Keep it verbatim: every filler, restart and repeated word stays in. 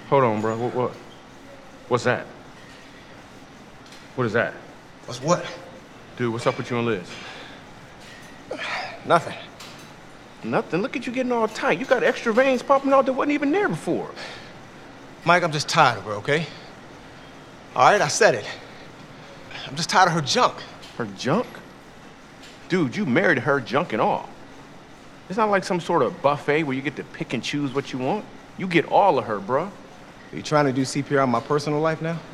Hold on, bro. What, what? What's that? What is that? What's what? Dude, what's up with you and Liz? Nothing. Nothing. Look at you getting all tight. You got extra veins popping out that wasn't even there before. Mike, I'm just tired of her, okay? All right, I said it. I'm just tired of her junk. Her junk? Dude, you married her junk and all. It's not like some sort of buffet where you get to pick and choose what you want. You get all of her, bruh. Are you trying to do C P R on my personal life now?